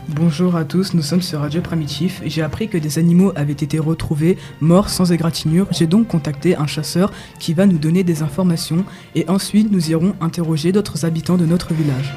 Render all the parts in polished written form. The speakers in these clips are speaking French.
Bonjour à tous, nous sommes sur Radio Primitif. J'ai appris que des animaux avaient été retrouvés morts sans égratignure. J'ai donc contacté un chasseur qui va nous donner des informations et ensuite nous irons interroger d'autres habitants de notre village.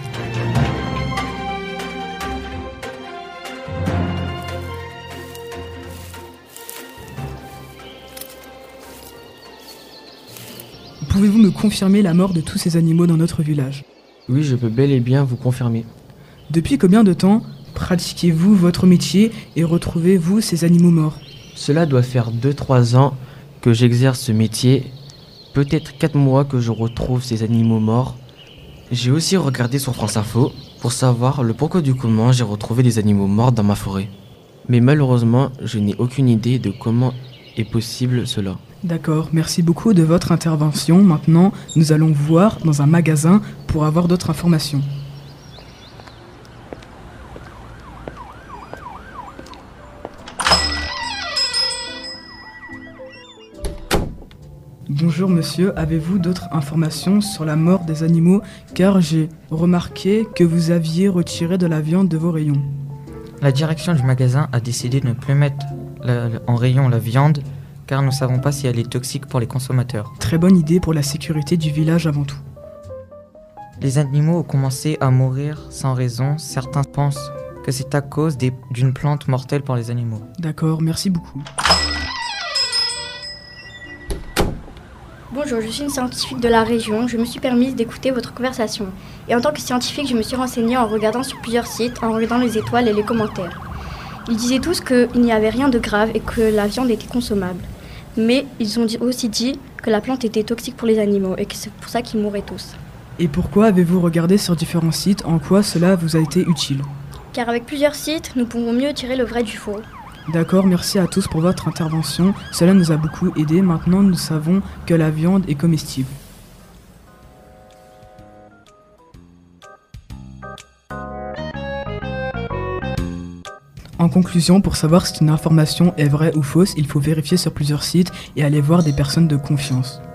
Pouvez-vous me confirmer la mort de tous ces animaux dans notre village ? Oui, je peux bel et bien vous confirmer. Depuis combien de temps pratiquez-vous votre métier et retrouvez-vous ces animaux morts ? Cela doit faire 2-3 ans que j'exerce ce métier, peut-être 4 mois que je retrouve ces animaux morts. J'ai aussi regardé sur France Info pour savoir le pourquoi du comment j'ai retrouvé des animaux morts dans ma forêt. Mais malheureusement, je n'ai aucune idée de comment est possible cela. D'accord, merci beaucoup de votre intervention. Maintenant, nous allons voir dans un magasin pour avoir d'autres informations. Bonjour monsieur, avez-vous d'autres informations sur la mort des animaux car j'ai remarqué que vous aviez retiré de la viande de vos rayons. La direction du magasin a décidé de ne plus mettre en rayon la viande car nous ne savons pas si elle est toxique pour les consommateurs. Très bonne idée pour la sécurité du village avant tout. Les animaux ont commencé à mourir sans raison. Certains pensent que c'est à cause d'une plante mortelle pour les animaux. D'accord, merci beaucoup. Bonjour, je suis une scientifique de la région. Je me suis permise d'écouter votre conversation. Et en tant que scientifique, je me suis renseignée en regardant sur plusieurs sites, en regardant les étoiles et les commentaires. Ils disaient tous qu'il n'y avait rien de grave et que la viande était consommable. Mais ils ont aussi dit que la plante était toxique pour les animaux et que c'est pour ça qu'ils mouraient tous. Et pourquoi avez-vous regardé sur différents sites ? En quoi cela vous a été utile ? Car avec plusieurs sites, nous pouvons mieux tirer le vrai du faux. D'accord, merci à tous pour votre intervention. Cela nous a beaucoup aidé. Maintenant, nous savons que la viande est comestible. En conclusion, pour savoir si une information est vraie ou fausse, il faut vérifier sur plusieurs sites et aller voir des personnes de confiance.